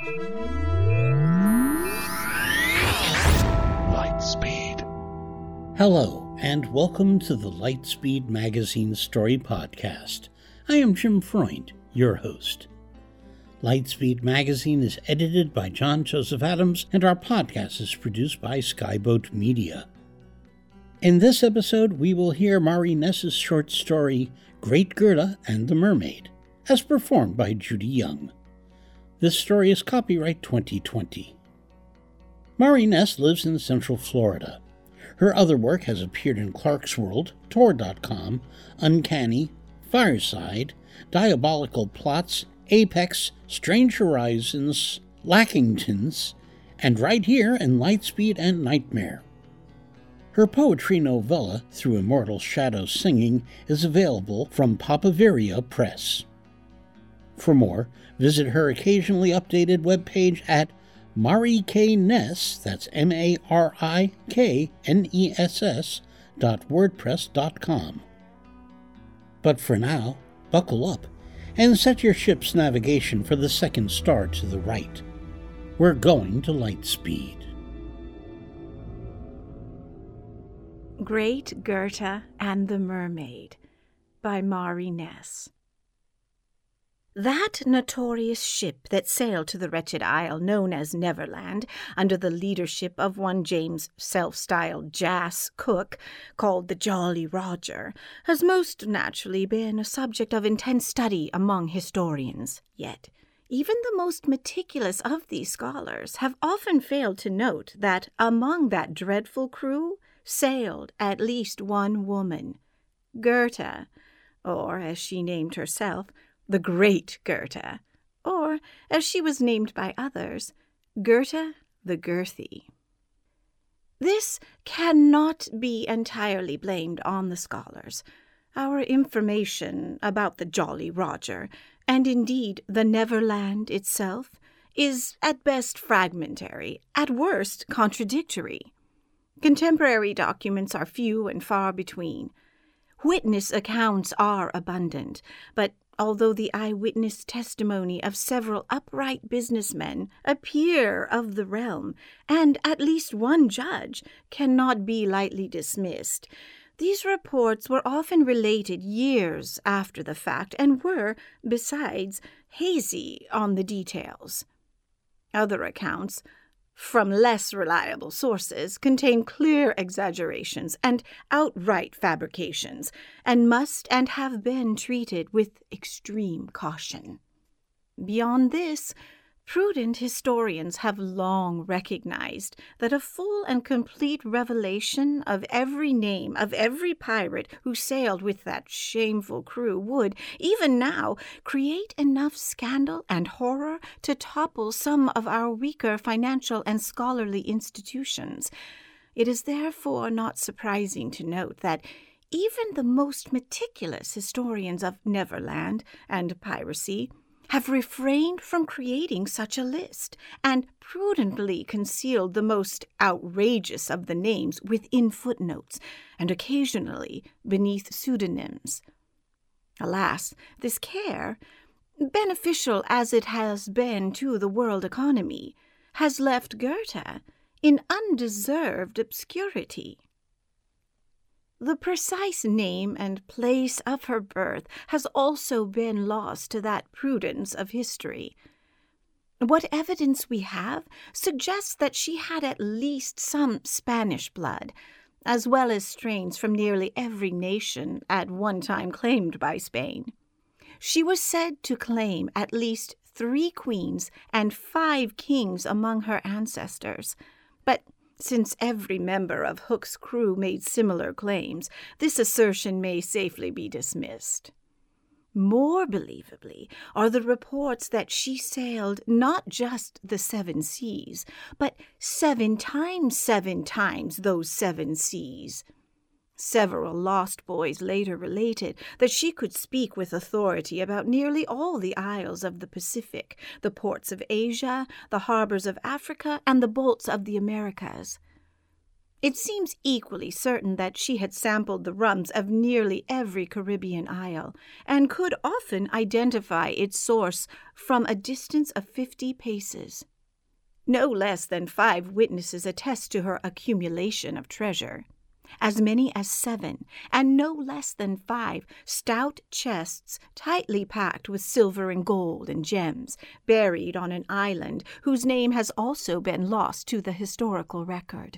Lightspeed. Hello, and welcome to the Lightspeed Magazine Story Podcast. I am Jim Freund, your host. Lightspeed Magazine is edited by John Joseph Adams, and our podcast is produced by Skyboat Media. In this episode, we will hear Mari Ness's short story, Great Gerda and the Mermaid, as performed by Judy Young. This story is copyright 2020. Mari Ness lives in Central Florida. Her other work has appeared in Clarkesworld, Tor.com, Uncanny, Fireside, Diabolical Plots, Apex, Strange Horizons, Lackingtons, and right here in Lightspeed and Nightmare. Her poetry novella, Through Immortal Shadows Singing, is available from Papaveria Press. For more, visit her occasionally updated webpage at marikness, that's marikness.wordpress.com. But for now, buckle up and set your ship's navigation for the second star to the right. We're going to Lightspeed. Great Gerda and the Mermaid by Mari Ness. That notorious ship that sailed to the wretched isle known as Neverland under the leadership of one James self-styled Jas Cook, called the Jolly Roger, has most naturally been a subject of intense study among historians. Yet, even the most meticulous of these scholars have often failed to note that among that dreadful crew sailed at least one woman, Gerda, or as she named herself, the Great Gerda, or, as she was named by others, Gerda the Girthy. This cannot be entirely blamed on the scholars. Our information about the Jolly Roger, and indeed the Neverland itself, is at best fragmentary, at worst contradictory. Contemporary documents are few and far between. Witness accounts are abundant, but although the eyewitness testimony of several upright businessmen appear of the realm, and at least one judge cannot be lightly dismissed, these reports were often related years after the fact and were, besides, hazy on the details. Other accounts, from less reliable sources, contain clear exaggerations and outright fabrications, and must and have been treated with extreme caution. Beyond this, prudent historians have long recognized that a full and complete revelation of every name of every pirate who sailed with that shameful crew would, even now, create enough scandal and horror to topple some of our weaker financial and scholarly institutions. It is therefore not surprising to note that even the most meticulous historians of Neverland and piracy have refrained from creating such a list, and prudently concealed the most outrageous of the names within footnotes, and occasionally beneath pseudonyms. Alas, this care, beneficial as it has been to the world economy, has left Gerda in undeserved obscurity. The precise name and place of her birth has also been lost to that prudence of history. What evidence we have suggests that she had at least some Spanish blood, as well as strains from nearly every nation at one time claimed by Spain. She was said to claim at least 3 queens and 5 kings among her ancestors, but since every member of Hook's crew made similar claims, this assertion may safely be dismissed. More believably are the reports that she sailed not just the 7 seas, but 7 times those 7 seas. Several lost boys later related that she could speak with authority about nearly all the isles of the Pacific, the ports of Asia, the harbors of Africa, and the bolts of the Americas. It seems equally certain that she had sampled the rums of nearly every Caribbean isle, and could often identify its source from a distance of 50 paces. No less than 5 witnesses attest to her accumulation of treasure. As many as 7, and no less than 5 stout chests tightly packed with silver and gold and gems, buried on an island whose name has also been lost to the historical record.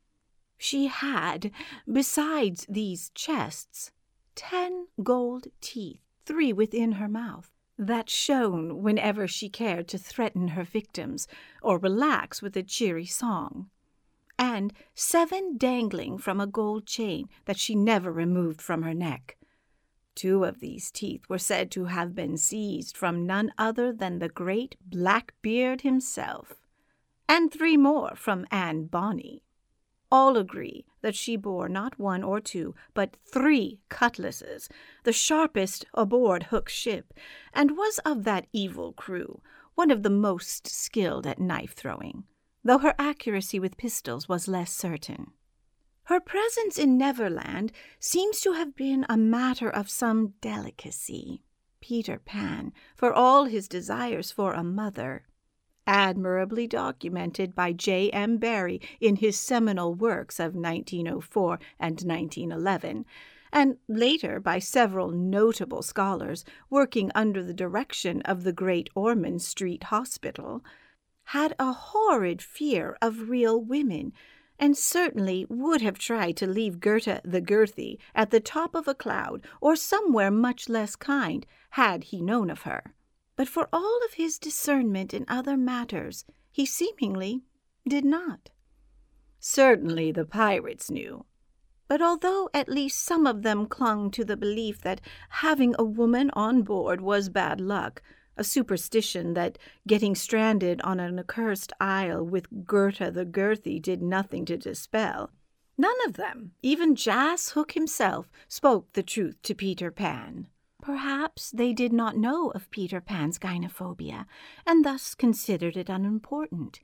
She had, besides these chests, 10 gold teeth, 3 within her mouth, that shone whenever she cared to threaten her victims or relax with a cheery song, and 7 dangling from a gold chain that she never removed from her neck. 2 of these teeth were said to have been seized from none other than the great Blackbeard himself, and 3 more from Anne Bonny. All agree that she bore not 1 or 2, but 3 cutlasses, the sharpest aboard Hook's ship, and was of that evil crew, one of the most skilled at knife-throwing, though her accuracy with pistols was less certain. Her presence in Neverland seems to have been a matter of some delicacy. Peter Pan, for all his desires for a mother, admirably documented by J.M. Barrie in his seminal works of 1904 and 1911, and later by several notable scholars working under the direction of the great Ormond Street Hospital, had a horrid fear of real women, and certainly would have tried to leave Goethe the Girthy at the top of a cloud or somewhere much less kind, had he known of her. But for all of his discernment in other matters, he seemingly did not. Certainly the pirates knew. But although at least some of them clung to the belief that having a woman on board was bad luck, a superstition that getting stranded on an accursed isle with Goethe the Girthy did nothing to dispel, none of them, even Jas Hook himself, spoke the truth to Peter Pan. Perhaps they did not know of Peter Pan's gynophobia, and thus considered it unimportant.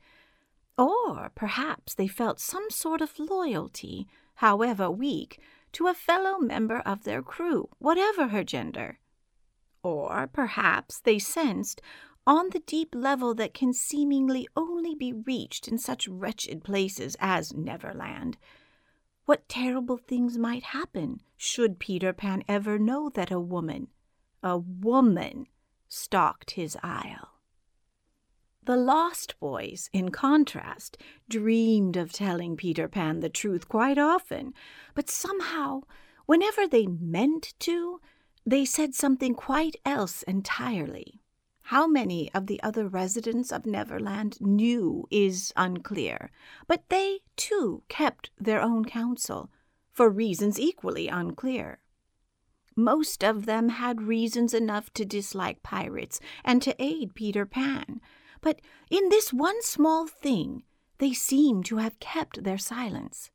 Or perhaps they felt some sort of loyalty, however weak, to a fellow member of their crew, whatever her gender. Or perhaps they sensed, on the deep level that can seemingly only be reached in such wretched places as Neverland, what terrible things might happen should Peter Pan ever know that a woman stalked his isle. The Lost Boys, in contrast, dreamed of telling Peter Pan the truth quite often, but somehow, whenever they meant to, they said something quite else entirely. How many of the other residents of Neverland knew is unclear, but they, too, kept their own counsel, for reasons equally unclear. Most of them had reasons enough to dislike pirates and to aid Peter Pan, but in this one small thing they seem to have kept their silence.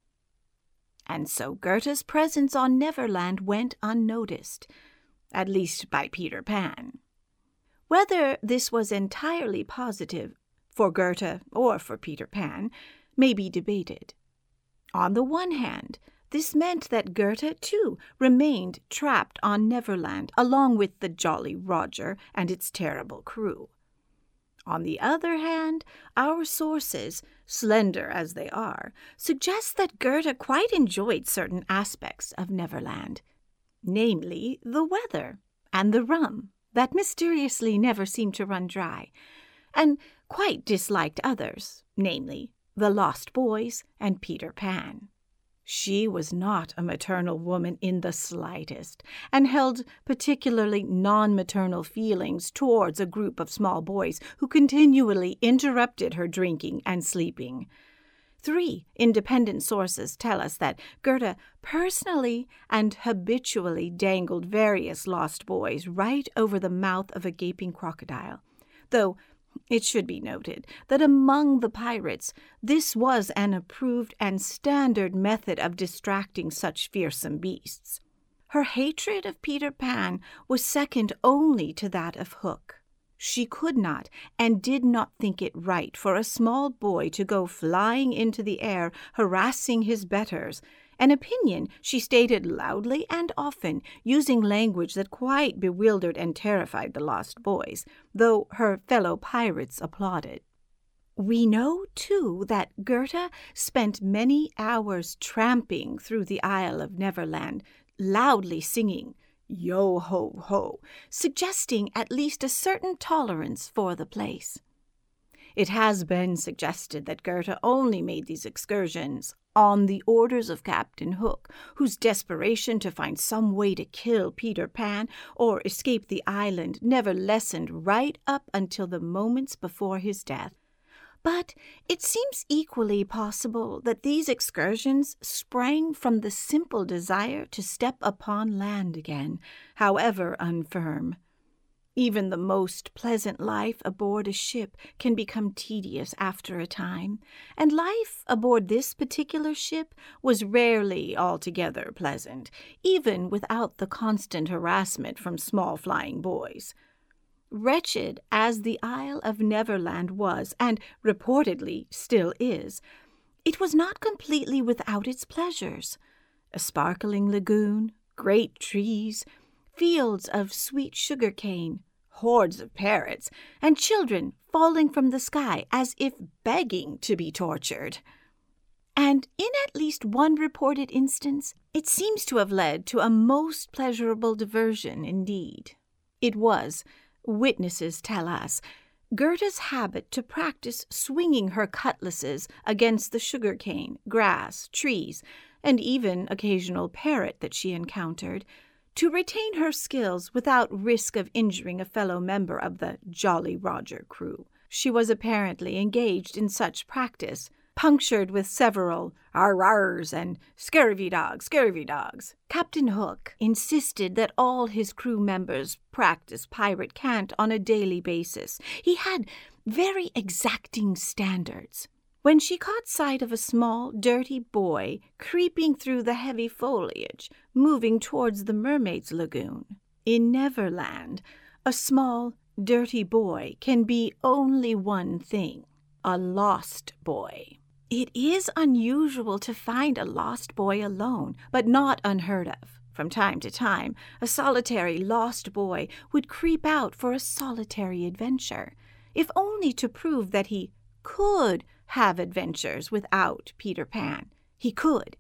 And so Goethe's presence on Neverland went unnoticed, at least by Peter Pan. Whether this was entirely positive for Goethe or for Peter Pan may be debated. On the one hand, this meant that Goethe, too, remained trapped on Neverland along with the Jolly Roger and its terrible crew. On the other hand, our sources, slender as they are, suggest that Goethe quite enjoyed certain aspects of Neverland, namely the weather and the rum that mysteriously never seemed to run dry, and quite disliked others, namely the Lost Boys and Peter Pan. She was not a maternal woman in the slightest, and held particularly non-maternal feelings towards a group of small boys who continually interrupted her drinking and sleeping. 3 independent sources tell us that Goethe personally and habitually dangled various lost boys right over the mouth of a gaping crocodile, though it should be noted that among the pirates this was an approved and standard method of distracting such fearsome beasts. Her hatred of Peter Pan was second only to that of Hook. She could not and did not think it right for a small boy to go flying into the air, harassing his betters, an opinion she stated loudly and often, using language that quite bewildered and terrified the lost boys, though her fellow pirates applauded. We know, too, that Goethe spent many hours tramping through the Isle of Neverland, loudly singing "Yo-ho-ho," suggesting at least a certain tolerance for the place. It has been suggested that Goethe only made these excursions on the orders of Captain Hook, whose desperation to find some way to kill Peter Pan or escape the island never lessened right up until the moments before his death. But it seems equally possible that these excursions sprang from the simple desire to step upon land again, however unfirm. Even the most pleasant life aboard a ship can become tedious after a time, and life aboard this particular ship was rarely altogether pleasant, even without the constant harassment from small flying boys. Wretched as the Isle of Neverland was, and reportedly still is, it was not completely without its pleasures. A sparkling lagoon, great trees, fields of sweet sugar cane, hordes of parrots, and children falling from the sky as if begging to be tortured. And in at least one reported instance, it seems to have led to a most pleasurable diversion indeed. It was, witnesses tell us, Goethe's habit to practice swinging her cutlasses against the sugar cane, grass, trees, and even occasional parrot that she encountered, to retain her skills without risk of injuring a fellow member of the Jolly Roger crew. She was apparently engaged in such practice, punctured with several "ar-ars" and "scurvy-dogs." Captain Hook insisted that all his crew members practice pirate cant on a daily basis. He had very exacting standards. When she caught sight of a small, dirty boy creeping through the heavy foliage, moving towards the Mermaid's Lagoon, in Neverland, a small, dirty boy can be only one thing: a lost boy. It is unusual to find a lost boy alone, but not unheard of. From time to time, a solitary lost boy would creep out for a solitary adventure, if only to prove that he could have adventures without Peter Pan. He could,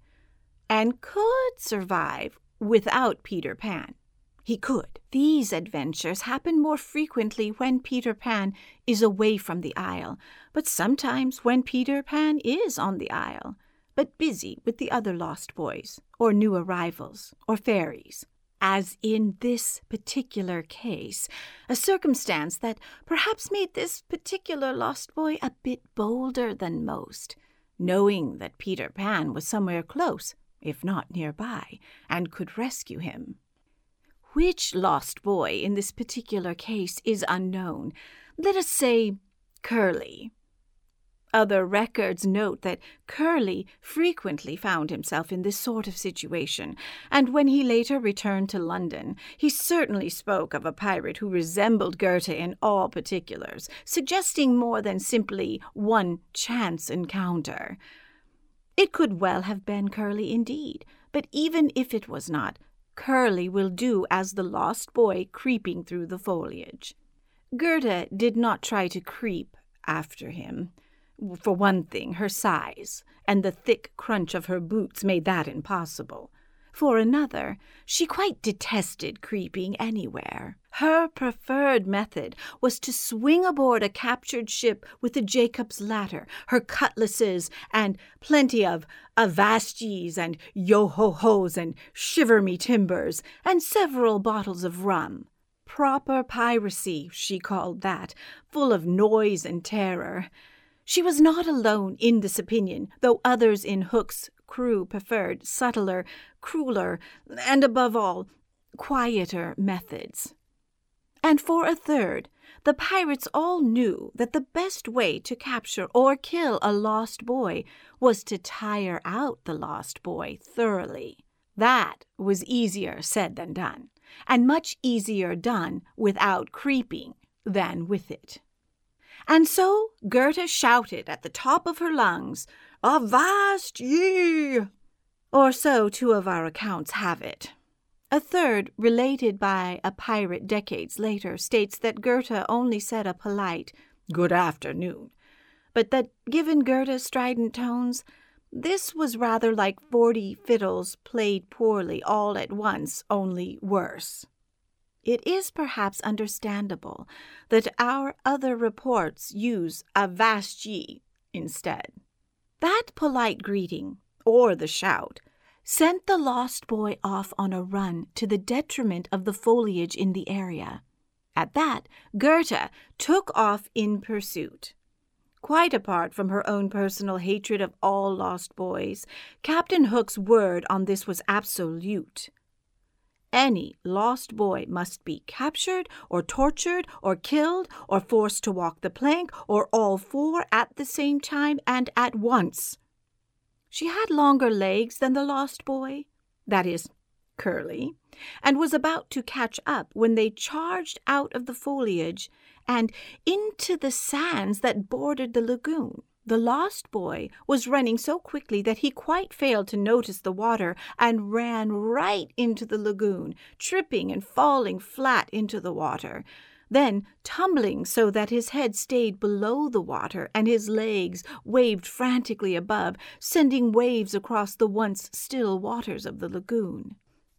and could survive without Peter Pan. He could. These adventures happen more frequently when Peter Pan is away from the Isle, but sometimes when Peter Pan is on the Isle, but busy with the other lost boys, or new arrivals, or fairies. As in this particular case, a circumstance that perhaps made this particular lost boy a bit bolder than most, knowing that Peter Pan was somewhere close, if not nearby, and could rescue him. Which lost boy in this particular case is unknown. Let us say Curly. Other records note that Curly frequently found himself in this sort of situation, and when he later returned to London, he certainly spoke of a pirate who resembled Goethe in all particulars, suggesting more than simply one chance encounter. It could well have been Curly indeed, but even if it was not, Curly will do as the lost boy creeping through the foliage. Goethe did not try to creep after him. For one thing, her size and the thick crunch of her boots made that impossible. For another, she quite detested creeping anywhere. Her preferred method was to swing aboard a captured ship with a Jacob's ladder, her cutlasses, and plenty of Avastis and yo-ho-hos and shiver-me-timbers, and several bottles of rum. Proper piracy, she called that, full of noise and terror. She was not alone in this opinion, though others in Hook's crew preferred subtler, crueler, and above all, quieter methods. And for a third, the pirates all knew that the best way to capture or kill a lost boy was to tire out the lost boy thoroughly. That was easier said than done, and much easier done without creeping, than with it. And so Goethe shouted at the top of her lungs, "Avast ye!" Or so two of our accounts have it. A third, related by a pirate decades later, states that Goethe only said a polite "good afternoon," but that, given Goethe's strident tones, this was rather like 40 fiddles played poorly all at once, only worse. It is perhaps understandable that our other reports use "avast ye" instead. That polite greeting, or the shout, sent the lost boy off on a run to the detriment of the foliage in the area. At that, Goethe took off in pursuit. Quite apart from her own personal hatred of all lost boys, Captain Hook's word on this was absolute. Any lost boy must be captured or tortured or killed or forced to walk the plank or all four at the same time and at once. She had longer legs than the lost boy, that is, Curly, and was about to catch up when they charged out of the foliage and into the sands that bordered the lagoon. The lost boy was running so quickly that he quite failed to notice the water and ran right into the lagoon, tripping and falling flat into the water, then tumbling so that his head stayed below the water and his legs waved frantically above, sending waves across the once still waters of the lagoon.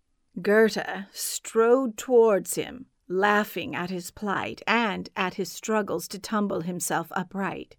Goethe strode towards him, laughing at his plight and at his struggles to tumble himself upright.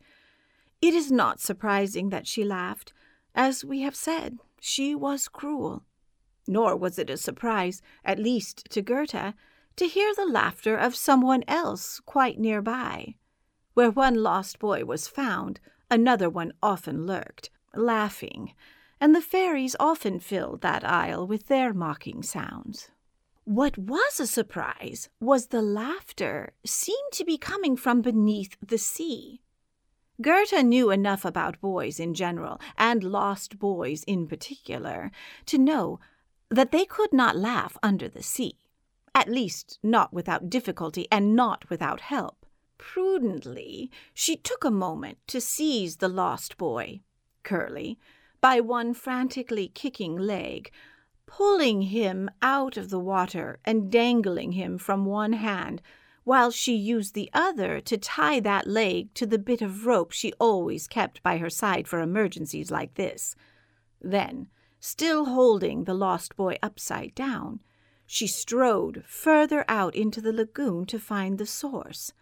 It is not surprising that she laughed. As we have said, she was cruel. Nor was it a surprise, at least to Goethe, to hear the laughter of someone else quite nearby. Where one lost boy was found, another one often lurked, laughing, and the fairies often filled that isle with their mocking sounds. What was a surprise was the laughter seemed to be coming from beneath the sea. Goethe knew enough about boys in general, and lost boys in particular, to know that they could not laugh under the sea, at least not without difficulty and not without help. Prudently, she took a moment to seize the lost boy, Curly, by one frantically kicking leg, pulling him out of the water and dangling him from one hand, while she used the other to tie that leg to the bit of rope she always kept by her side for emergencies like this. Then, still holding the lost boy upside down, she strode further out into the lagoon to find the source.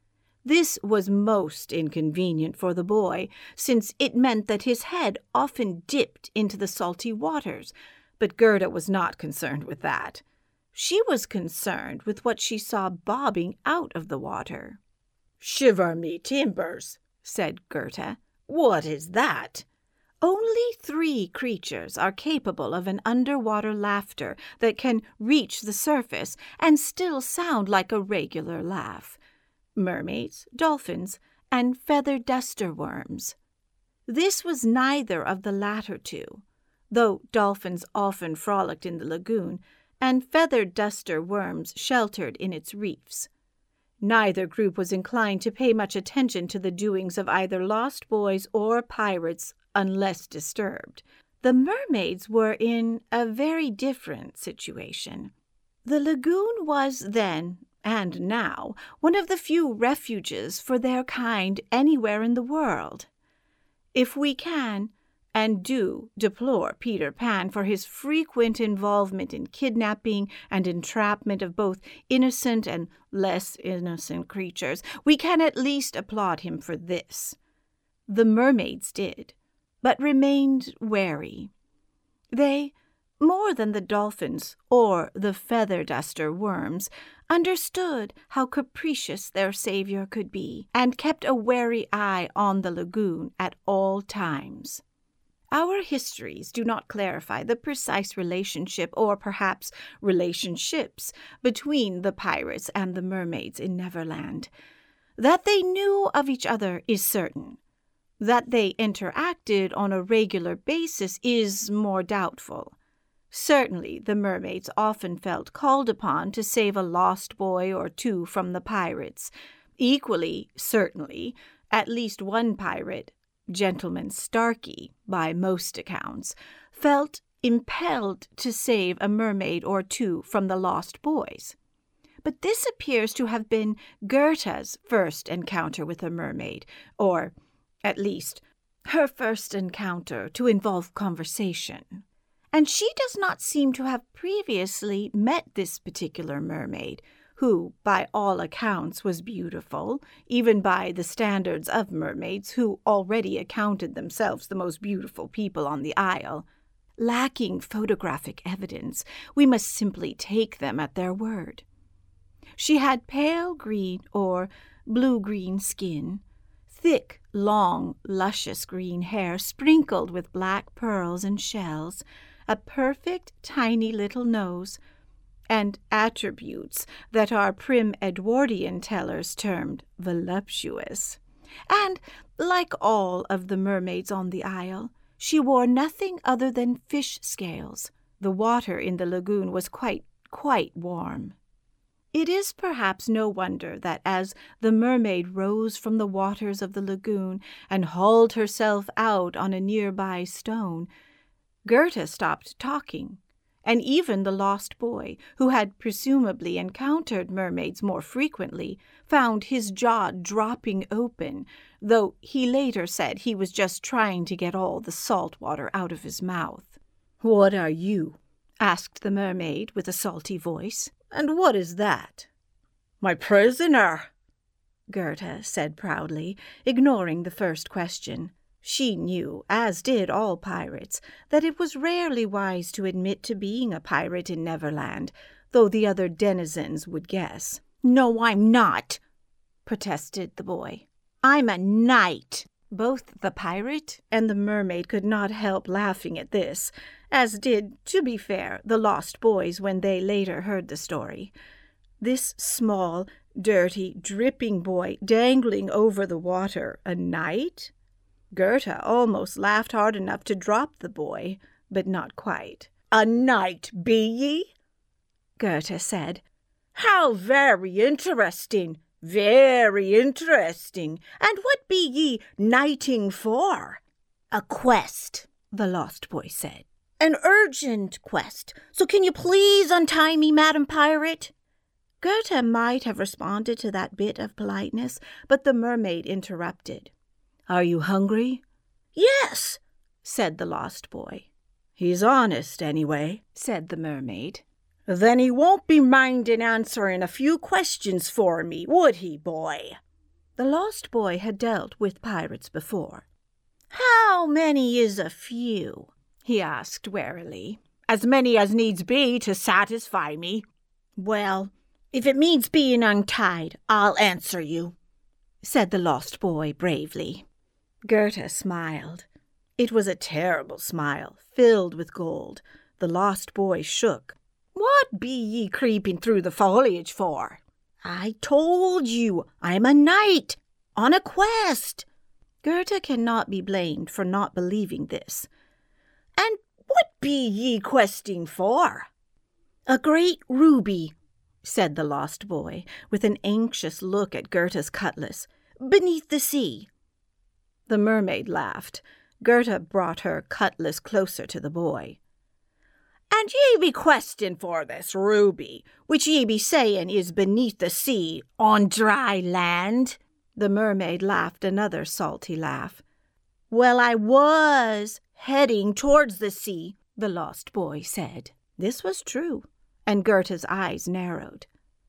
This was most inconvenient for the boy, since it meant that his head often dipped into the salty waters, but Gerda was not concerned with that. She was concerned with what she saw bobbing out of the water. "Shiver me timbers," said Goethe. "What is that?" Only 3 creatures are capable of an underwater laughter that can reach the surface and still sound like a regular laugh: mermaids, dolphins, and feather duster worms. This was neither of the latter 2, though dolphins often frolicked in the lagoon, and feather duster worms sheltered in its reefs. Neither group was inclined to pay much attention to the doings of either lost boys or pirates unless disturbed. The mermaids were in a very different situation. The lagoon was then, and now, one of the few refuges for their kind anywhere in the world. If we can, and do, deplore Peter Pan for his frequent involvement in kidnapping and entrapment of both innocent and less innocent creatures, we can at least applaud him for this. The mermaids did, but remained wary. They, more than the dolphins or the feather duster worms, understood how capricious their savior could be, and kept a wary eye on the lagoon at all times. Our histories do not clarify the precise relationship, or perhaps relationships, between the pirates and the mermaids in Neverland. That they knew of each other is certain. That they interacted on a regular basis is more doubtful. Certainly, the mermaids often felt called upon to save a lost boy or two from the pirates. Equally, certainly, at least one pirate, Gentleman Starkey, by most accounts, felt impelled to save a mermaid or two from the lost boys. But this appears to have been Goethe's first encounter with a mermaid, or, at least, her first encounter to involve conversation. And she does not seem to have previously met this particular mermaid, who, by all accounts, was beautiful, even by the standards of mermaids who already accounted themselves the most beautiful people on the isle. Lacking photographic evidence, we must simply take them at their word. She had pale green or blue-green skin, thick, long, luscious green hair sprinkled with black pearls and shells, a perfect, tiny little nose, and attributes that our prim Edwardian tellers termed voluptuous. And, like all of the mermaids on the isle, she wore nothing other than fish scales. The water in the lagoon was quite warm. It is perhaps no wonder that as the mermaid rose from the waters of the lagoon and hauled herself out on a nearby stone, Goethe stopped talking, and even the lost boy, who had presumably encountered mermaids more frequently, found his jaw dropping open, though he later said he was just trying to get all the salt water out of his mouth. "What are you?" asked the mermaid with a salty voice. "And what is that?" "My prisoner," Goethe said proudly, ignoring the first question. She knew, as did all pirates, that it was rarely wise to admit to being a pirate in Neverland, though the other denizens would guess. "No, I'm not," protested the boy. "I'm a knight." Both the pirate and the mermaid could not help laughing at this, as did, to be fair, the lost boys when they later heard the story. This small, dirty, dripping boy dangling over the water, a knight? Goethe almost laughed hard enough to drop the boy, but not quite. "A knight, be ye?" Goethe said. "How very interesting, very interesting. And what be ye knighting for?" "A quest," the lost boy said. "An urgent quest. So can you please untie me, Madam Pirate?" Goethe might have responded to that bit of politeness, but the mermaid interrupted. "Are you hungry?" "Yes," said the lost boy. "He's honest, anyway," said the mermaid. "Then he won't be minding answering a few questions for me, would he, boy?" The lost boy had dealt with pirates before. "How many is a few?" he asked warily. "As many as needs be to satisfy me." "Well, if it means being untied, I'll answer you," said the lost boy bravely. Goethe smiled. It was a terrible smile, filled with gold. The lost boy shook. "What be ye creeping through the foliage for?" "I told you, I'm a knight, on a quest." Goethe cannot be blamed for not believing this. "And what be ye questing for?" "A great ruby," said the lost boy, with an anxious look at Goethe's cutlass, "beneath the sea." The mermaid laughed. Goethe brought her cutlass closer to the boy. "And ye be questing for this ruby, which ye be saying is beneath the sea, on dry land?" The mermaid laughed another salty laugh. "Well, I was heading towards the sea," the lost boy said. This was true, and Goethe's eyes narrowed.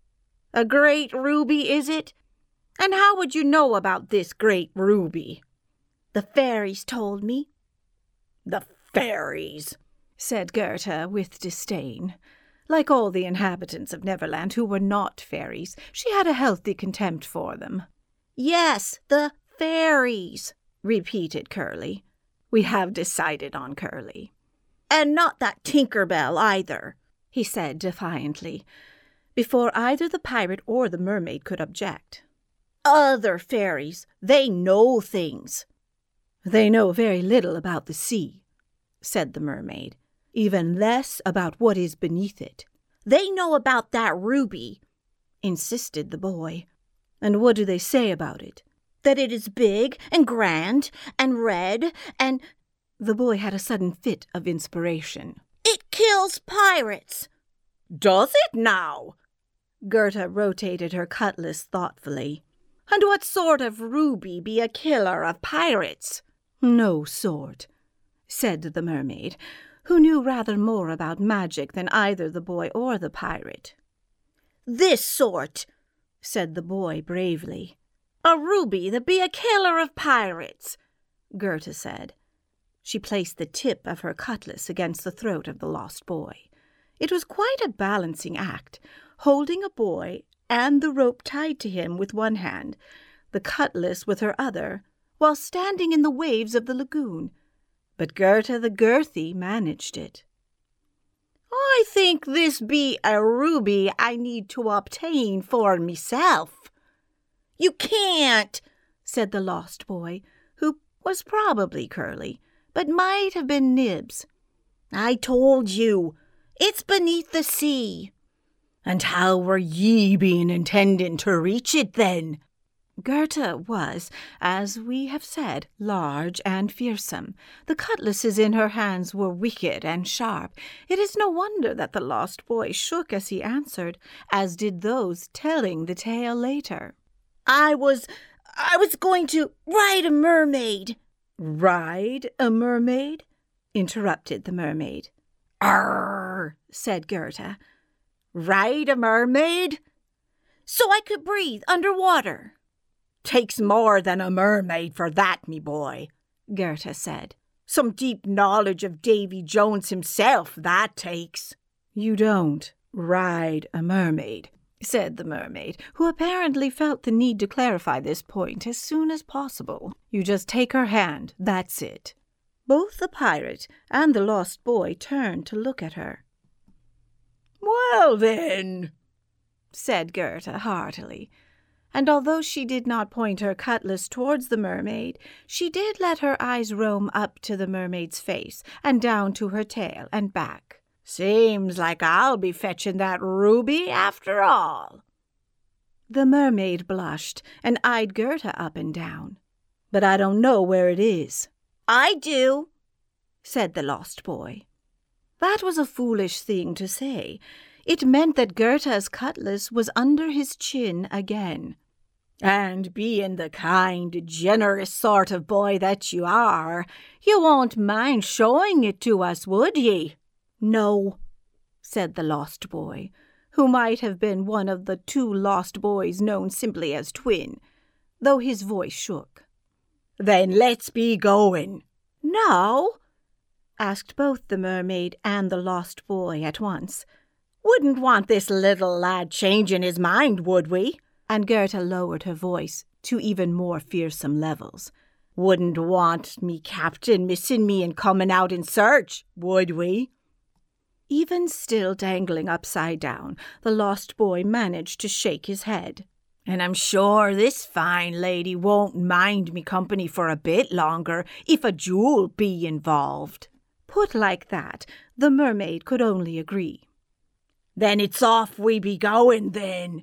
"A great ruby, is it? And how would you know about this great ruby?" "The fairies told me." "The fairies," said Goethe with disdain. Like all the inhabitants of Neverland who were not fairies, she had a healthy contempt for them. "Yes, the fairies," repeated Curly. We have decided on Curly. "And not that Tinker Bell either," he said defiantly, before either the pirate or the mermaid could object. "Other fairies, they know things." "They know very little about the sea," said the mermaid. even less about what is beneath it. They know about that ruby, insisted the boy. And what do they say about it? That it is big and grand and red and... The boy had a sudden fit of inspiration. It kills pirates. Does it now? Gerda rotated her cutlass thoughtfully. And what sort of ruby be a killer of pirates? No sort, said the mermaid, who knew rather more about magic than either the boy or the pirate. This sort, said the boy bravely. A ruby that be a killer of pirates, Gerda said. She placed the tip of her cutlass against the throat of the lost boy. It was quite a balancing act, holding a boy and the rope tied to him with one hand, the cutlass with her other, while standing in the waves of the lagoon. But Gerda the Girthy managed it. I think this be a ruby I need to obtain for myself. You can't, said the lost boy, who was probably Curly, but might have been Nibs. I told you, it's beneath the sea. And how were ye been intending to reach it then? Gerda was, as we have said, large and fearsome. The cutlasses in her hands were wicked and sharp. It is no wonder that the lost boy shook as he answered, as did those telling the tale later. I was going to ride a mermaid. Ride a mermaid? Interrupted the mermaid. Arr, said Gerda. Ride a mermaid? So I could breathe underwater. Takes more than a mermaid for that, me boy, Gerda said. Some deep knowledge of Davy Jones himself, that takes. You don't ride a mermaid, said the mermaid, who apparently felt the need to clarify this point as soon as possible. You just take her hand, that's it. Both the pirate and the lost boy turned to look at her. Well, then, said Gerda heartily, and although she did not point her cutlass towards the mermaid, she did let her eyes roam up to the mermaid's face and down to her tail and back. Seems like I'll be fetching that ruby after all. The mermaid blushed and eyed Gerda up and down. But I don't know where it is. I do, said the lost boy. That was a foolish thing to say. It meant that Gerda's cutlass was under his chin again. And being the kind, generous sort of boy that you are, you won't mind showing it to us, would ye? No, said the lost boy, who might have been one of the two lost boys known simply as Twin, though his voice shook. Then let's be going. No, asked both the mermaid and the lost boy at once. Wouldn't want this little lad changing his mind, would we? And Gerda lowered her voice to even more fearsome levels. Wouldn't want me captain missing me and coming out in search, would we? Even still dangling upside down, the lost boy managed to shake his head. And I'm sure this fine lady won't mind me company for a bit longer if a jewel be involved. Put like that, the mermaid could only agree. Then it's off we be going, then.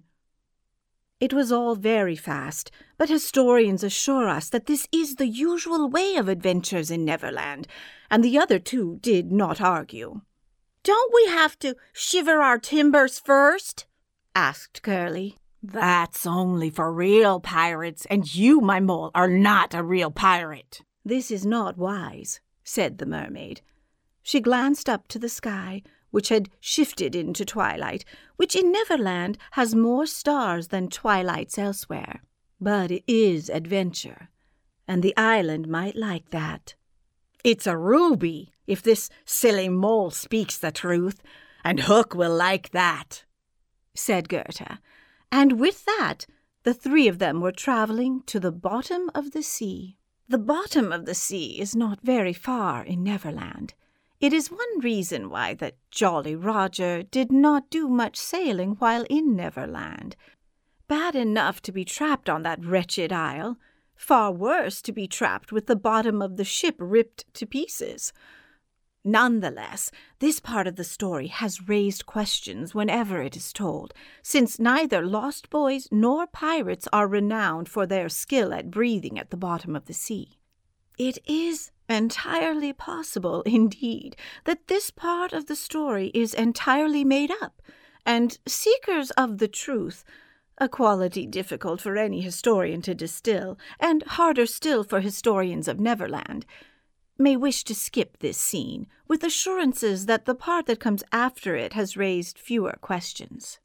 It was all very fast, but historians assure us that this is the usual way of adventures in Neverland, and the other two did not argue. Don't we have to shiver our timbers first? Asked Curly. That's only for real pirates, and you, my mole, are not a real pirate. This is not wise, said the mermaid. She glanced up to the sky, which had shifted into twilight, which in Neverland has more stars than twilights elsewhere. But it is adventure, and the island might like that. It's a ruby, if this silly mole speaks the truth, and Hook will like that, said Gerda. And with that, the three of them were travelling to the bottom of the sea. The bottom of the sea is not very far in Neverland. It is one reason why the Jolly Roger did not do much sailing while in Neverland. Bad enough to be trapped on that wretched isle, far worse to be trapped with the bottom of the ship ripped to pieces. Nonetheless, this part of the story has raised questions whenever it is told, since neither Lost Boys nor pirates are renowned for their skill at breathing at the bottom of the sea. It is entirely possible, indeed, that this part of the story is entirely made up, and seekers of the truth, a quality difficult for any historian to distill, and harder still for historians of Neverland, may wish to skip this scene, with assurances that the part that comes after it has raised fewer questions.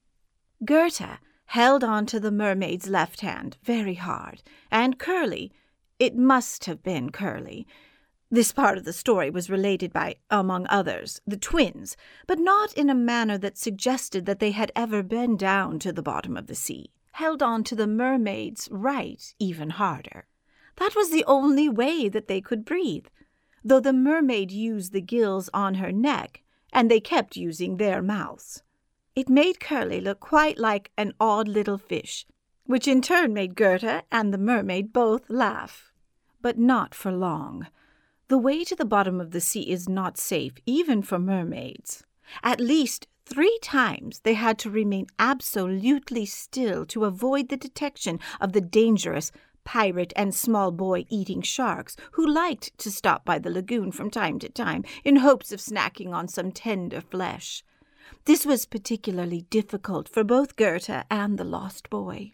Goethe held on to the mermaid's left hand very hard, and Curly, it must have been Curly. This part of the story was related by, among others, the twins, but not in a manner that suggested that they had ever been down to the bottom of the sea, held on to the mermaid's right even harder. That was the only way that they could breathe, though the mermaid used the gills on her neck, and they kept using their mouths. It made Curly look quite like an odd little fish, which in turn made Goethe and the mermaid both laugh. But not for long. The way to the bottom of the sea is not safe, even for mermaids. At least 3 times they had to remain absolutely still to avoid the detection of the dangerous pirate and small boy-eating sharks who liked to stop by the lagoon from time to time in hopes of snacking on some tender flesh. This was particularly difficult for both Goethe and the Lost Boy.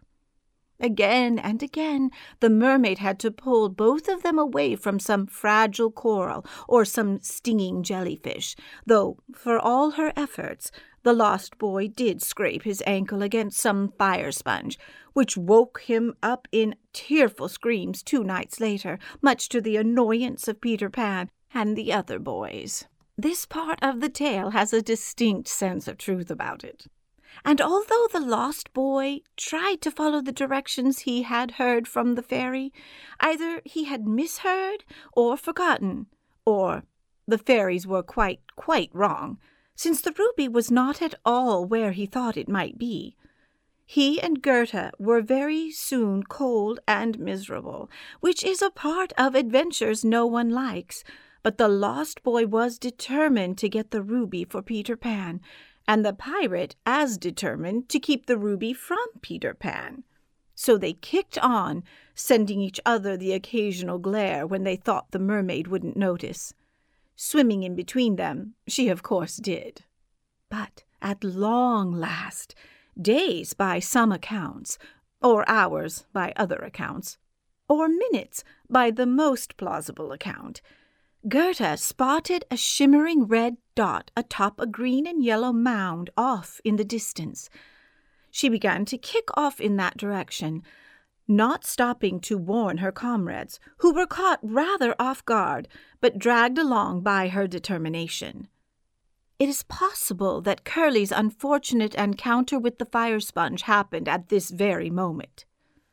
Again and again, the mermaid had to pull both of them away from some fragile coral or some stinging jellyfish, though, for all her efforts, the Lost Boy did scrape his ankle against some fire sponge, which woke him up in tearful screams 2 nights later, much to the annoyance of Peter Pan and the other boys. This part of the tale has a distinct sense of truth about it. And although the Lost Boy tried to follow the directions he had heard from the fairy, either he had misheard or forgotten, or the fairies were quite wrong, since the ruby was not at all where he thought it might be. He and Goethe were very soon cold and miserable, which is a part of adventures no one likes, but the Lost Boy was determined to get the ruby for Peter Pan, and the pirate as determined to keep the ruby from Peter Pan. So they kicked on, sending each other the occasional glare when they thought the mermaid wouldn't notice. Swimming in between them, she of course did. But at long last, days by some accounts, or hours by other accounts, or minutes by the most plausible account, Goethe spotted a shimmering red dot atop a green and yellow mound off in the distance. She began to kick off in that direction, not stopping to warn her comrades, who were caught rather off guard, but dragged along by her determination. It is possible that Curly's unfortunate encounter with the fire sponge happened at this very moment.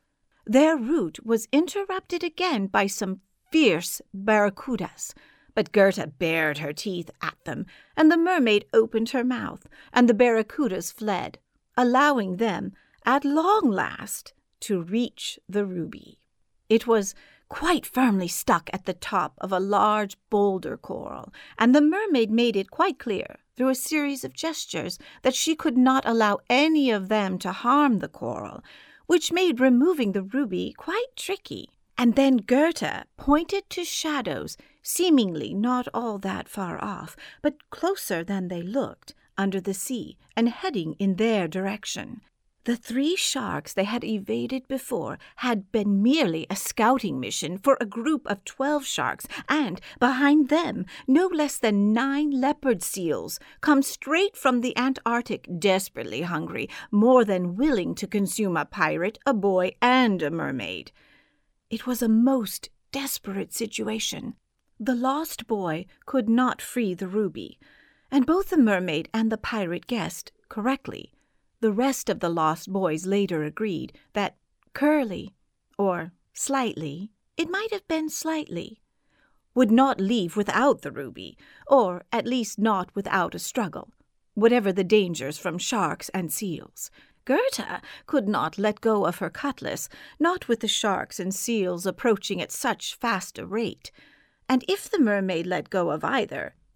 Their route was interrupted again by some fierce barracudas, but Goethe bared her teeth at them, and the mermaid opened her mouth, and the barracudas fled, allowing them, at long last, to reach the ruby. It was quite firmly stuck at the top of a large boulder coral, and the mermaid made it quite clear, through a series of gestures, that she could not allow any of them to harm the coral, which made removing the ruby quite tricky. And then Goethe pointed to shadows, seemingly not all that far off, but closer than they looked, under the sea, and heading in their direction. The 3 sharks they had evaded before had been merely a scouting mission for a group of 12 sharks, and behind them no less than 9 leopard seals, come straight from the Antarctic, desperately hungry, more than willing to consume a pirate, a boy, and a mermaid. It was a most desperate situation. The Lost Boy could not free the ruby, and both the mermaid and the pirate guessed correctly. The rest of the Lost Boys later agreed that Curly, or Slightly, it might have been Slightly, would not leave without the ruby, or at least not without a struggle, whatever the dangers from sharks and seals. Goethe could not let go of her cutlass, not with the sharks and seals approaching at such fast a rate, and if the mermaid let go of either,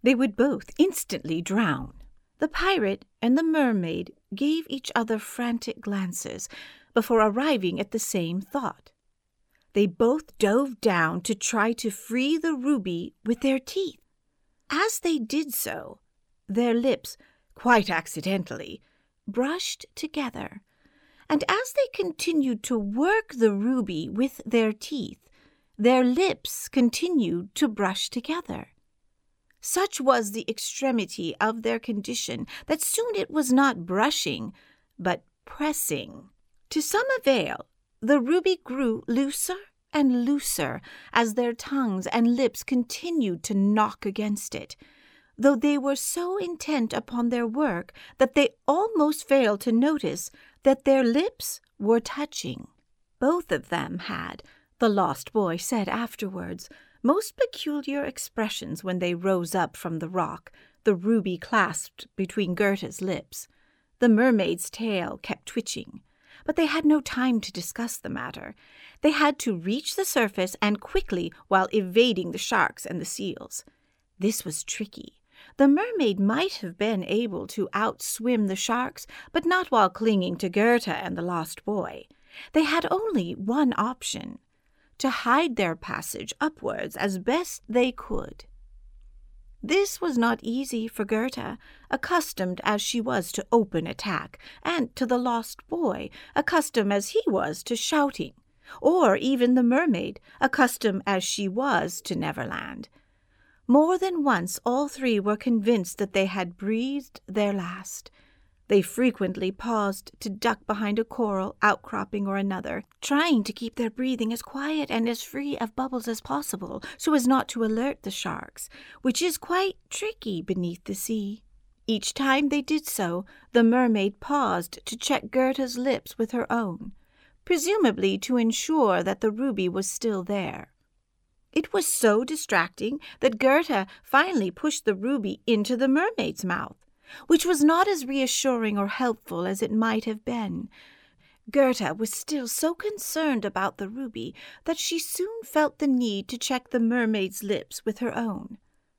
they would both instantly drown. The pirate and the mermaid gave each other frantic glances before arriving at the same thought. They both dove down to try to free the ruby with their teeth. As they did so, their lips, quite accidentally, brushed together, and as they continued to work the ruby with their teeth, their lips continued to brush together. Such was the extremity of their condition that soon it was not brushing, but pressing. To some avail, the ruby grew looser and looser as their tongues and lips continued to knock against it, though they were so intent upon their work that they almost failed to notice that their lips were touching. Both of them had, the lost boy said afterwards, most peculiar expressions when they rose up from the rock, the ruby clasped between Goethe's lips. The mermaid's tail kept twitching, but they had no time to discuss the matter. They had to reach the surface and quickly while evading the sharks and the seals. This was tricky. The mermaid might have been able to outswim the sharks, but not while clinging to Goethe and the lost boy. They had only one option: to hide their passage upwards as best they could. This was not easy for Goethe, accustomed as she was to open attack, and to the lost boy, accustomed as he was to shouting, or even the mermaid, accustomed as she was to Neverland. More than once all three were convinced that they had breathed their last. They frequently paused to duck behind a coral, outcropping or another, trying to keep their breathing as quiet and as free of bubbles as possible, so as not to alert the sharks, which is quite tricky beneath the sea. Each time they did so, the mermaid paused to check Goethe's lips with her own, presumably to ensure that the ruby was still there. It was so distracting that Goethe finally pushed the ruby into the mermaid's mouth, which was not as reassuring or helpful as it might have been. Goethe was still so concerned about the ruby that she soon felt the need to check the mermaid's lips with her own.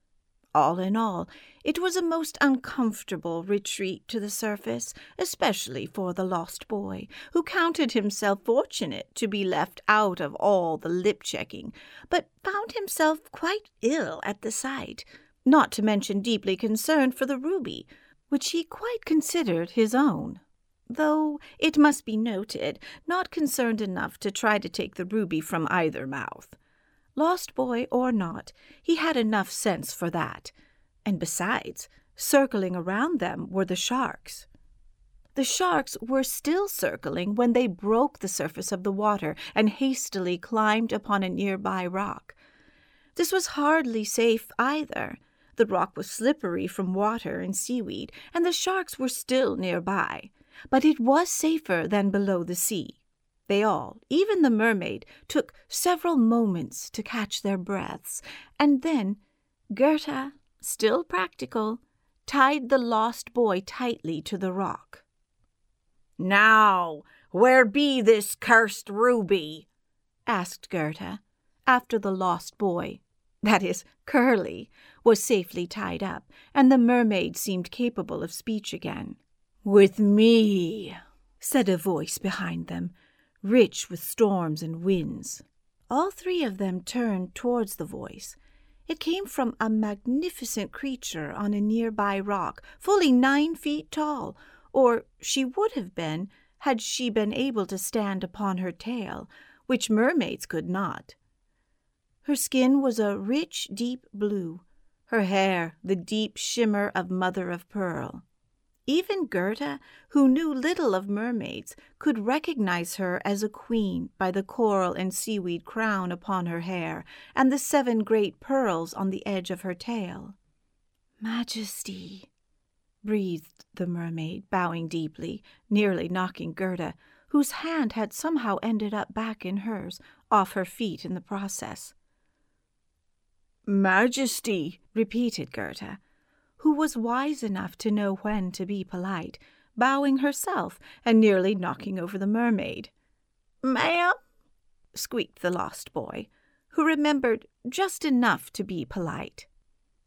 All in all, it was a most uncomfortable retreat to the surface, especially for the lost boy, who counted himself fortunate to be left out of all the lip-checking, but found himself quite ill at the sight, not to mention deeply concerned for the ruby, which he quite considered his own, though, it must be noted, not concerned enough to try to take the ruby from either mouth. Lost boy or not, he had enough sense for that, and besides, circling around them were the sharks. The sharks were still circling when they broke the surface of the water and hastily climbed upon a nearby rock. This was hardly safe either. The rock was slippery from water and seaweed, and the sharks were still nearby, but it was safer than below the sea. They all, even the mermaid, took several moments to catch their breaths, and then Goethe, still practical, tied the lost boy tightly to the rock. "Now, where be this cursed ruby?" asked Goethe, after the lost boy, that is, Curly, was safely tied up, and the mermaid seemed capable of speech again. "With me," said a voice behind them, rich with storms and winds. All three of them turned towards the voice. It came from a magnificent creature on a nearby rock, fully 9 feet tall, or she would have been had she been able to stand upon her tail, which mermaids could not. Her skin was a rich, deep blue, her hair the deep shimmer of mother-of-pearl. Even Goethe, who knew little of mermaids, could recognize her as a queen by the coral and seaweed crown upon her hair and the 7 great pearls on the edge of her tail. "Majesty," breathed the mermaid, bowing deeply, nearly knocking Goethe, whose hand had somehow ended up back in hers, off her feet in the process. "Majesty," repeated Goethe, who was wise enough to know when to be polite, bowing herself and nearly knocking over the mermaid. "Ma'am," squeaked the lost boy, who remembered just enough to be polite.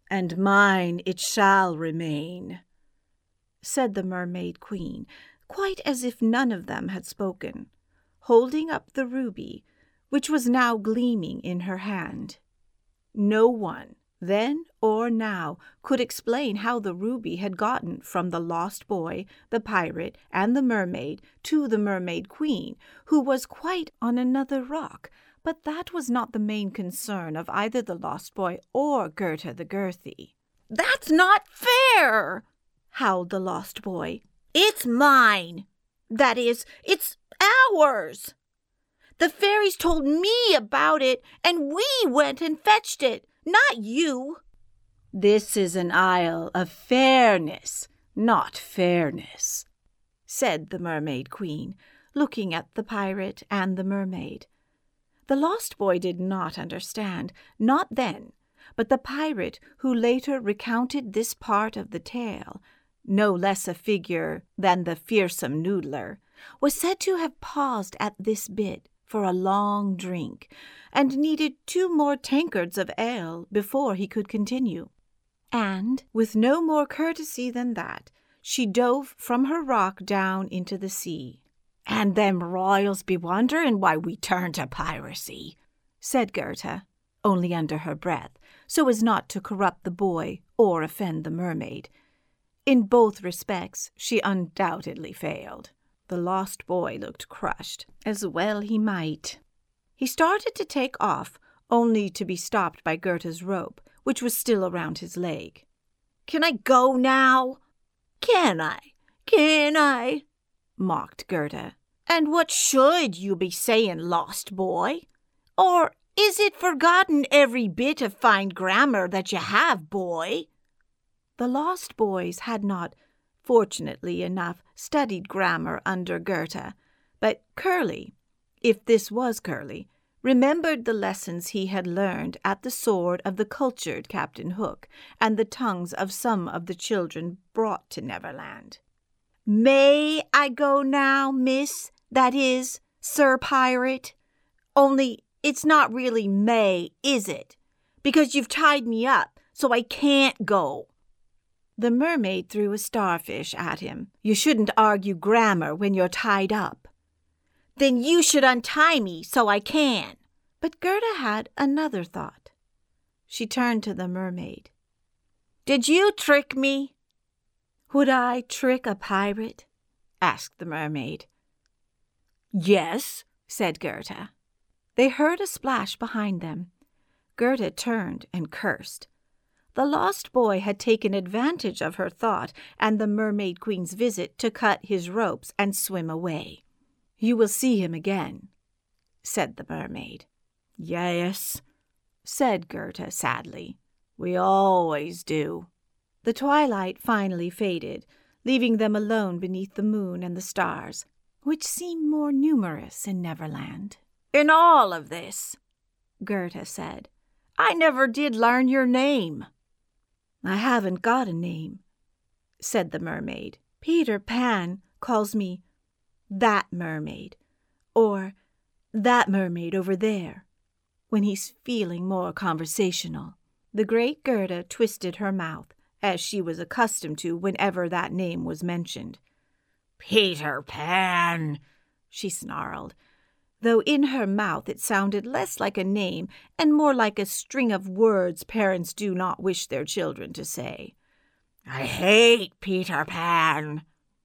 and mine it shall remain," said the Mermaid Queen, quite as if none of them had spoken, holding up the ruby, which was now gleaming in her hand. No one, then or now, could explain how the ruby had gotten from the lost boy, the pirate, and the mermaid to the Mermaid Queen, who was quite on another rock, but that was not the main concern of either the lost boy or Gerda the Girthy. "That's not fair!" howled the lost boy. "It's mine! That is, it's ours! The fairies told me about it, and we went and fetched it, not you." "This is an isle of fairness, not fairness," said the Mermaid Queen, looking at the pirate and the mermaid. The lost boy did not understand, not then, but the pirate, who later recounted this part of the tale, no less a figure than the fearsome Noodler, was said to have paused at this bit for a long drink, and needed 2 more tankards of ale before he could continue. And, with no more courtesy than that, she dove from her rock down into the sea. "And them royals be wondering why we turn to piracy," said Gerda, only under her breath, so as not to corrupt the boy or offend the mermaid. In both respects she undoubtedly failed. The lost boy looked crushed, as well he might. He started to take off, only to be stopped by Gerda's rope, which was still around his leg. "Can I go now?" Can I?" mocked Gerda. "And what should you be saying, lost boy? Or is it forgotten every bit of fine grammar that you have, boy?" The lost boys had not, fortunately enough, studied grammar under Gerda, but Curly, if this was Curly, remembered the lessons he had learned at the sword of the cultured Captain Hook and the tongues of some of the children brought to Neverland. "May I go now, miss? That is, Sir Pirate? Only it's not really may, is it? Because you've tied me up, so I can't go." The mermaid threw a starfish at him. "You shouldn't argue grammar when you're tied up." "Then you should untie me so I can." But Gerda had another thought. She turned to the mermaid. "Did you trick me?" "Would I trick a pirate?" asked the mermaid. "Yes," said Gerda. They heard a splash behind them. Gerda turned and cursed. The lost boy had taken advantage of her thought and the Mermaid Queen's visit to cut his ropes and swim away. "You will see him again," said the mermaid. "Yes," said Gerda sadly. "We always do." The twilight finally faded, leaving them alone beneath the moon and the stars, which seemed more numerous in Neverland. "In all of this," Gerda said, "I never did learn your name." "I haven't got a name," said the mermaid. "Peter Pan calls me that mermaid, or that mermaid over there, when he's feeling more conversational." The great Gerda twisted her mouth, as she was accustomed to whenever that name was mentioned. "Peter Pan," she snarled, though in her mouth it sounded less like a name and more like a string of words parents do not wish their children to say. "I hate Peter Pan."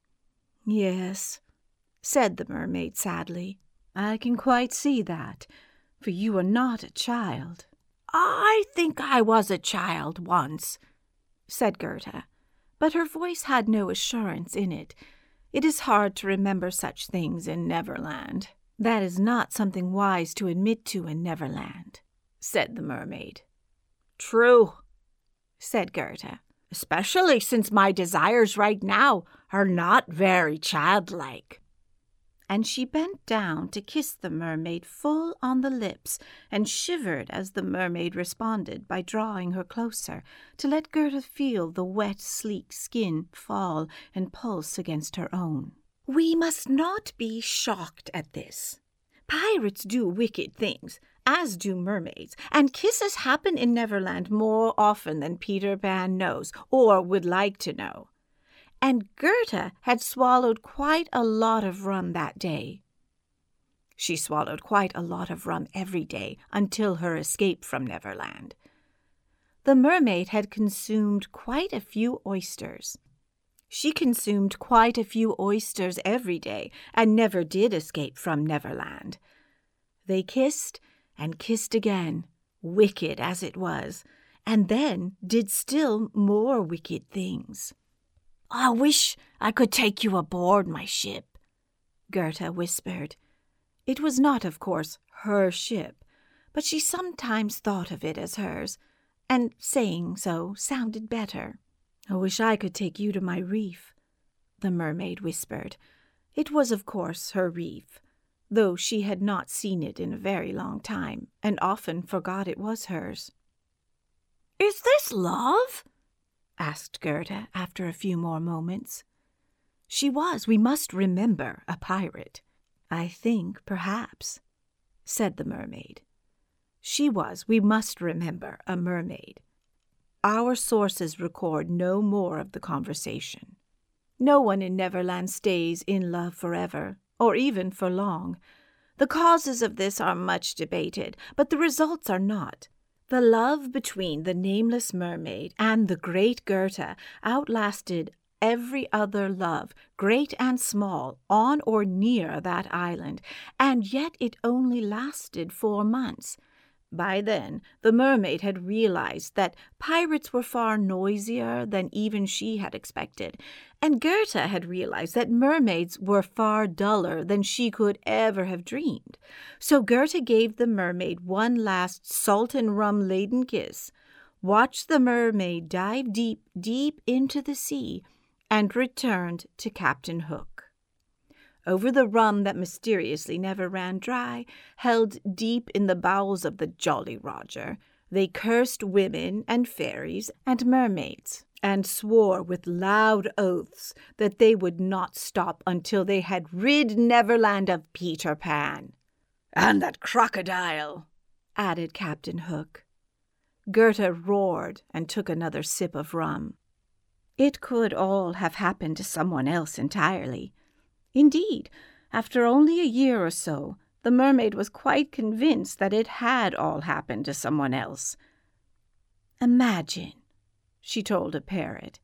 "Yes," said the mermaid sadly. "I can quite see that, for you are not a child." "I think I was a child once," said Gerda, but her voice had no assurance in it. It is hard to remember such things in Neverland. "That is not something wise to admit to in Neverland," said the mermaid. "True," said Gerda, "especially since my desires right now are not very childlike." And she bent down to kiss the mermaid full on the lips, and shivered as the mermaid responded by drawing her closer to let Gerda feel the wet, sleek skin fall and pulse against her own. "We must not be shocked at this. Pirates do wicked things, as do mermaids, and kisses happen in Neverland more often than Peter Pan knows, or would like to know. And Gerda had swallowed quite a lot of rum that day. She swallowed quite a lot of rum every day until her escape from Neverland. The mermaid had consumed quite a few oysters. She consumed quite a few oysters every day and never did escape from Neverland. They kissed and kissed again, wicked as it was, and then did still more wicked things. "I wish I could take you aboard my ship," Gerda whispered. It was not, of course, her ship, but she sometimes thought of it as hers, and saying so sounded better. "I wish I could take you to my reef," the mermaid whispered. It was, of course, her reef, though she had not seen it in a very long time, and often forgot it was hers. "Is this love?" asked Gerda after a few more moments. She was, we must remember, a pirate. "I think, perhaps," said the mermaid. She was, we must remember, a mermaid. Our sources record no more of the conversation. No one in Neverland stays in love forever, or even for long. The causes of this are much debated, but the results are not. The love between the nameless mermaid and the great Gerda outlasted every other love, great and small, on or near that island, and yet it only lasted 4 months. By then, the mermaid had realized that pirates were far noisier than even she had expected, and Gerda had realized that mermaids were far duller than she could ever have dreamed. So Gerda gave the mermaid one last salt and rum-laden kiss, watched the mermaid dive deep, deep into the sea, and returned to Captain Hook. Over the rum that mysteriously never ran dry, held deep in the bowels of the Jolly Roger, they cursed women and fairies and mermaids, and swore with loud oaths that they would not stop until they had rid Neverland of Peter Pan. "And that crocodile," added Captain Hook. Gerda roared and took another sip of rum. It could all have happened to someone else entirely. Indeed, after only a year or so, the mermaid was quite convinced that it had all happened to someone else. "Imagine," she told a parrot,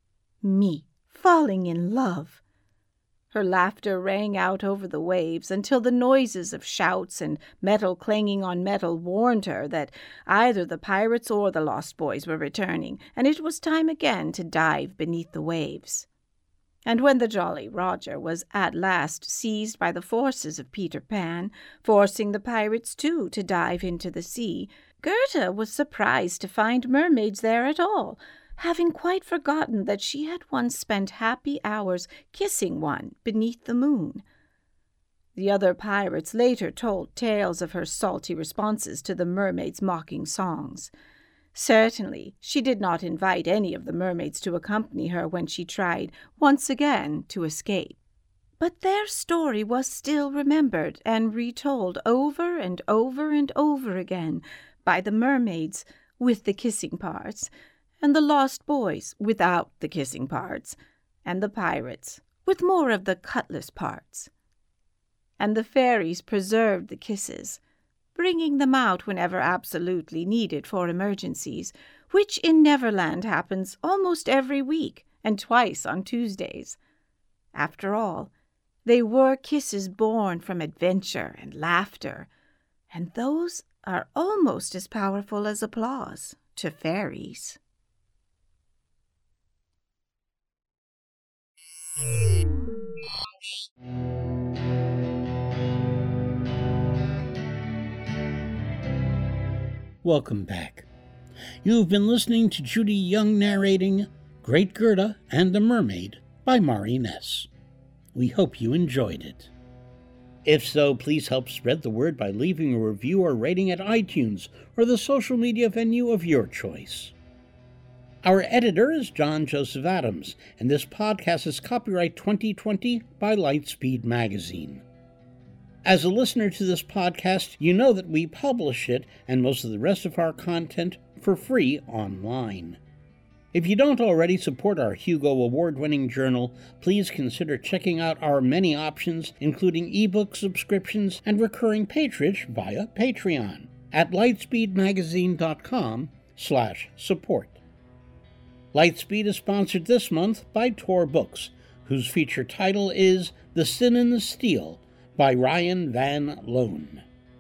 "me falling in love." Her laughter rang out over the waves until the noises of shouts and metal clanging on metal warned her that either the pirates or the lost boys were returning, and it was time again to dive beneath the waves. And when the Jolly Roger was at last seized by the forces of Peter Pan, forcing the pirates too to dive into the sea, Gerda was surprised to find mermaids there at all, having quite forgotten that she had once spent happy hours kissing one beneath the moon. The other pirates later told tales of her salty responses to the mermaids' mocking songs. Certainly, she did not invite any of the mermaids to accompany her when she tried, once again, to escape. But their story was still remembered and retold over and over and over again by the mermaids with the kissing parts, and the lost boys without the kissing parts, and the pirates with more of the cutlass parts. And the fairies preserved the kisses, bringing them out whenever absolutely needed for emergencies, which in Neverland happens almost every week and twice on Tuesdays. After all, they were kisses born from adventure and laughter, and those are almost as powerful as applause to fairies. Welcome back. You've been listening to Judy Young narrating Great Gerda and the Mermaid by Mari Ness. We hope you enjoyed it. If so, please help spread the word by leaving a review or rating at iTunes or the social media venue of your choice. Our editor is John Joseph Adams, and this podcast is copyright 2020 by Lightspeed Magazine. As a listener to this podcast, you know that we publish it and most of the rest of our content for free online. If you don't already support our Hugo Award-winning journal, please consider checking out our many options, including ebook subscriptions and recurring patronage via Patreon at lightspeedmagazine.com/support. Lightspeed is sponsored this month by Tor Books, whose feature title is The Sin and the Steel by Ryan Van Loan.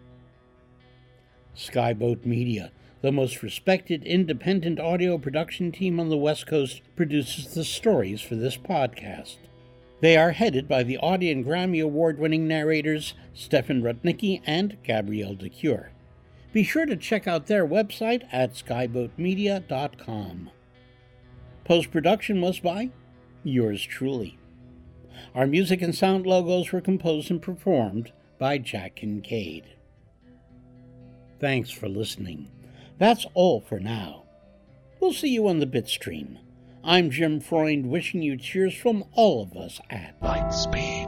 Skyboat Media, the most respected independent audio production team on the West Coast, produces the stories for this podcast. They are headed by the Audie and Grammy Award-winning narrators Stefan Rudnicki and Gabrielle de Cure. Be sure to check out their website at skyboatmedia.com. Post-production was by yours truly. Our music and sound logos were composed and performed by Jack Kincaid. Thanks for listening. That's all for now. We'll see you on the Bitstream. I'm Jim Freund, wishing you cheers from all of us at Lightspeed.